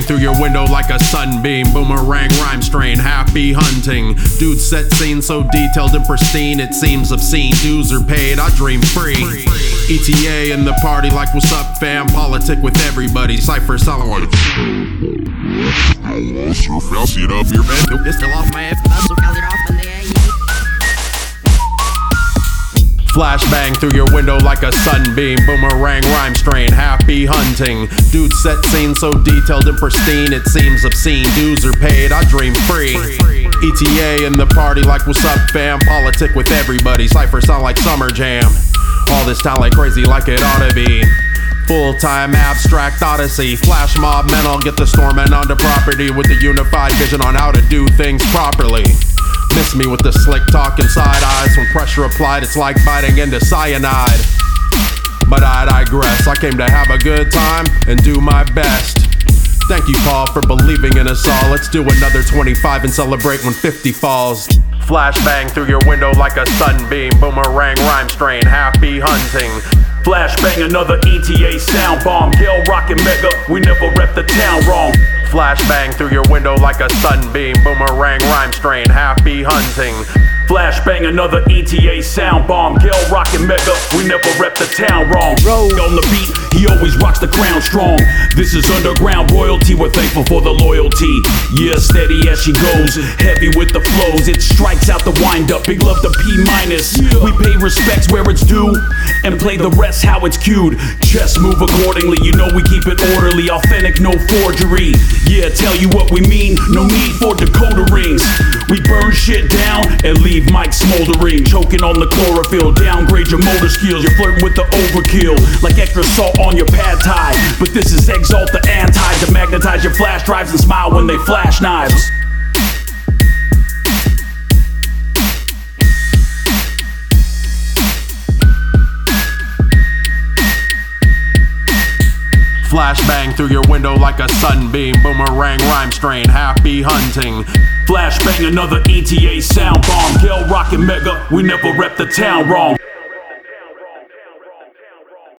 through your window like a sunbeam. Boomerang rhyme strain, happy hunting. Dude set scene so detailed and pristine, it seems obscene. Dues are paid, I dream free. ETA in the party like what's up fam. Politic with everybody, cypher sound like see it up here, man. It's still off my ass. Flashbang through your window like a sunbeam. Boomerang rhyme strain, happy hunting. Dude set scene so detailed and pristine, it seems obscene. Dues are paid, I dream free. ETA in the party like what's up fam. Politic with everybody, cypher sound like summer jam. All this town like crazy like it ought to be. Full-time abstract odyssey. Flash mob men all get the storming onto property with a unified vision on how to do things properly. Miss me with the slick talk and side eyes. When pressure applied, it's like biting into cyanide. But I digress, I came to have a good time and do my best. Thank you, Paul, for believing in us all. Let's do another 25 and celebrate when 50 falls. Flashbang through your window like a sunbeam. Boomerang rhyme strain, happy hunting. Flashbang, another ETA sound bomb. Gale, Rock, and Mega, we never rep the town wrong. Flashbang through your window like a sunbeam. Boomerang rhyme strain, happy hunting. Flashbang, another ETA sound bomb. Gale, Rock, and Mega, we never rep the town wrong. On the beat, he always rocks the crown strong. This is underground royalty, we're thankful for the loyalty. Yeah, steady as she goes, heavy with the flows. It strikes out the wind up, big love to P-. We pay respects where it's due and play the rest how it's cued. Chess move accordingly, you know we keep it orderly. Authentic, no forgery. Yeah, tell you what we mean, no need for decoder rings. We burn shit down and leave mics smoldering. Choking on the chlorophyll, downgrade your motor skills. You're flirting with the overkill, like extra salt on your pad thai. But this is exalt the anti, to magnetize your flash drives and smile when they flash knives. Flashbang through your window like a sunbeam. Boomerang rhyme strain, happy hunting. Flashbang, another ETA sound bomb. Gale, Rock, and Mega, we never rep the town wrong.